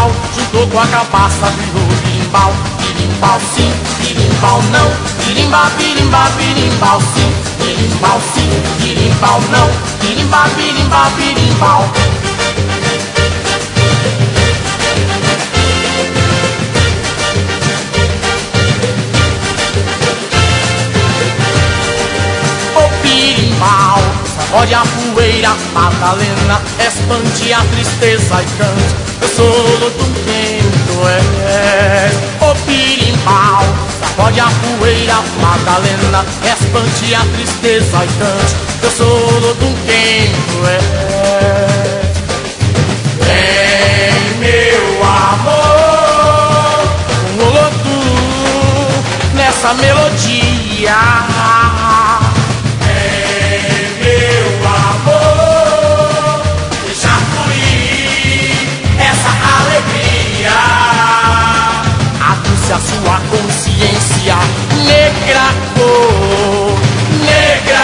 birimbau, juntou com a cabaça, virou birimbau. Birimbau sim, birimbau não, birimba, birimba, birimbau sim. Birimbau sim, birimbau não, birimba, birimba, birimbau. Sacode a poeira, Madalena, expande a tristeza e cante. Eu sou do quem tu és, o birimbau. Sacode a poeira, Madalena, expande a tristeza e cante. Eu sou do quem tu és. Vem, meu amor, um olotu nessa melodia. A sua consciência negra cor, negra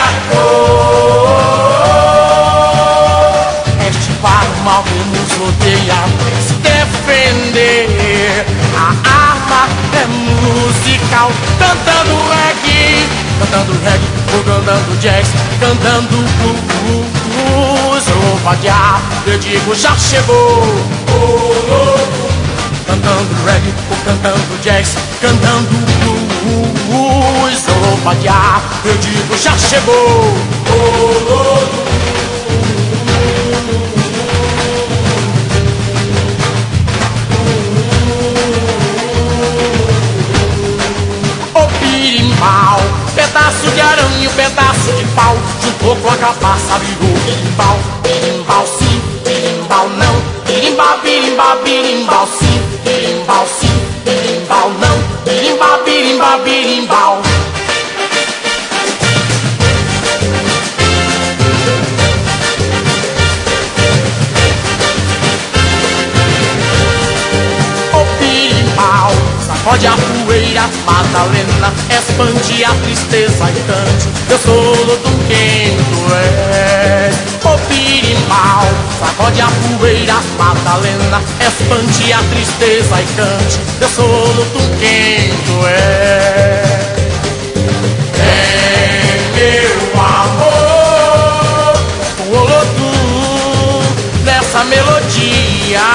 cor. Este para o mal que nos rodeia se defender. A arma é musical, cantando reggae, ou cantando jazz, cantando blues. Opa, eu digo já chegou. Cantando reggae, ou cantando jazz, cantando blues. Opa, eu digo já chegou. O birimbau, pedaço de aranha, pedaço de pau, juntou com a cabaça, virou birimbau. Birimbau sim, birimbau não, birimba, birimba, birimbau sim. Birimbau sim, birimbau não, birimba, birimba, birimbau. O birimbau, sacode a poeira, Madalena, expande a tristeza e cante. Eu sou do quem tu és. O birimbau, sacode a poeira, Madalena, expande a tristeza e cante. Eu sou do quem tu és. Vem, meu amor, o olotu nessa melodia.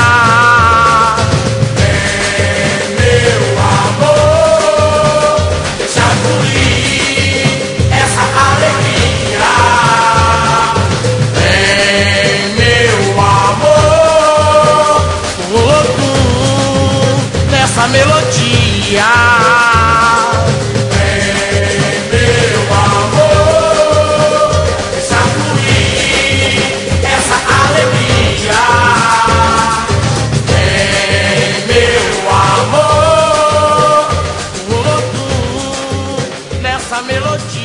Vem, meu amor, deixa fluir essa alegria. Vem, meu amor, o olotu nessa melodia. Vem, meu amor, deixa fluir essa alegria. Vem, meu amor, o olotu nessa melodia.